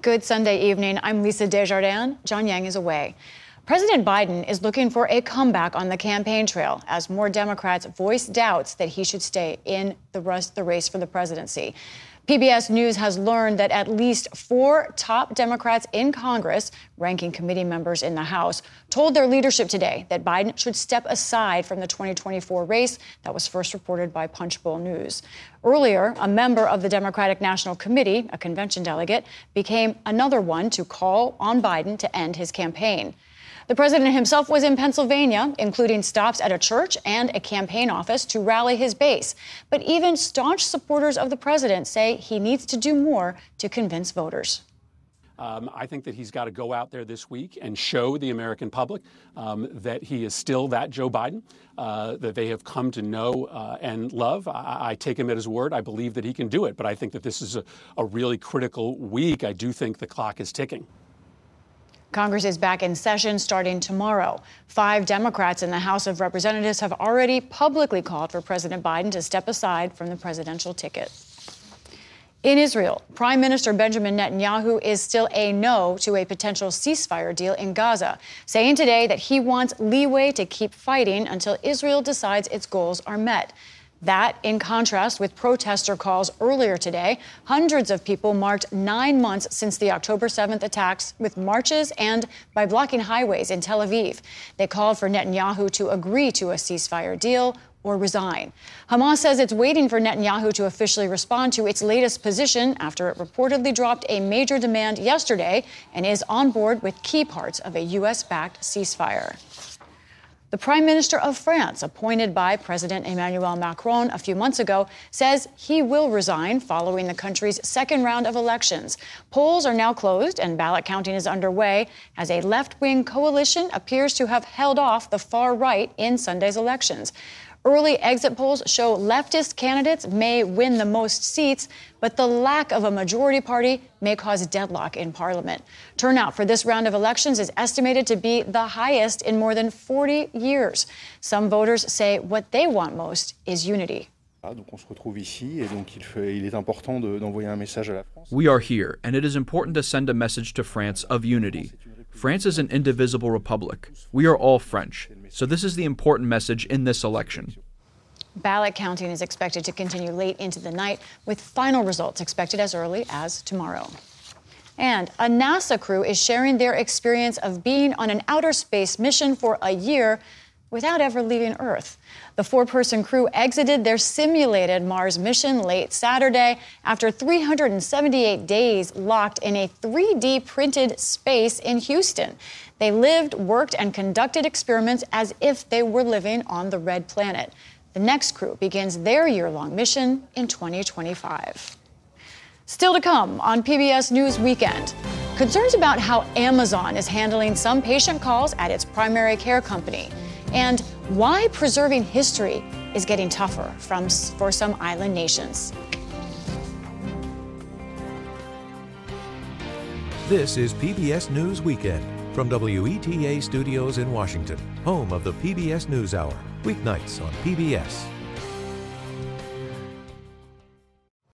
Good Sunday evening. I'm Lisa Desjardins. John Yang is away. President Biden is looking for a comeback on the campaign trail as more Democrats voice doubts that he should stay in the race for the presidency. PBS News has learned that at least 4 top Democrats in Congress, ranking committee members in the House, told their leadership today that Biden should step aside from the 2024 race. That was first reported by Punchbowl News. Earlier, a member of the Democratic National Committee, a convention delegate, became another one to call on Biden to end his campaign. The president himself was in Pennsylvania, including stops at a church and a campaign office to rally his base. But even staunch supporters of the president say he needs to do more to convince voters. I think that he's got to go out there this week and show the American public that he is still that Joe Biden, that they have come to know and love. I take him at his word. I believe that he can do it. But I think that this is a really critical week. I do think the clock is ticking. Congress is back in session starting tomorrow. 5 Democrats in the House of Representatives have already publicly called for President Biden to step aside from the presidential ticket. In Israel, Prime Minister Benjamin Netanyahu is still a no to a potential ceasefire deal in Gaza, saying today that he wants leeway to keep fighting until Israel decides its goals are met. That, in contrast with protester calls earlier today, hundreds of people marked 9 months since the October 7th attacks with marches and by blocking highways in Tel Aviv. They called for Netanyahu to agree to a ceasefire deal or resign. Hamas says it's waiting for Netanyahu to officially respond to its latest position after it reportedly dropped a major demand yesterday and is on board with key parts of a U.S.-backed ceasefire. The Prime Minister of France, appointed by President Emmanuel Macron a few months ago, says he will resign following the country's second round of elections. Polls are now closed and ballot counting is underway as a left-wing coalition appears to have held off the far right in Sunday's elections. Early exit polls show leftist candidates may win the most seats, but the lack of a majority party may cause deadlock in Parliament. Turnout for this round of elections is estimated to be the highest in more than 40 years. Some voters say what they want most is unity. We are here, and it is important to send a message to France of unity. France is an indivisible republic. We are all French, so this is the important message in this election. Ballot counting is expected to continue late into the night, with final results expected as early as tomorrow. And a NASA crew is sharing their experience of being on an outer space mission for a year without ever leaving Earth. The 4-person crew exited their simulated Mars mission late Saturday after 378 days locked in a 3D printed space in Houston. They lived, worked, and conducted experiments as if they were living on the red planet. The next crew begins their year-long mission in 2025. Still to come on PBS News Weekend, concerns about how Amazon is handling some patient calls at its primary care company, and why preserving history is getting tougher for some island nations. This is PBS News Weekend from WETA Studios in Washington, home of the PBS NewsHour, weeknights on PBS.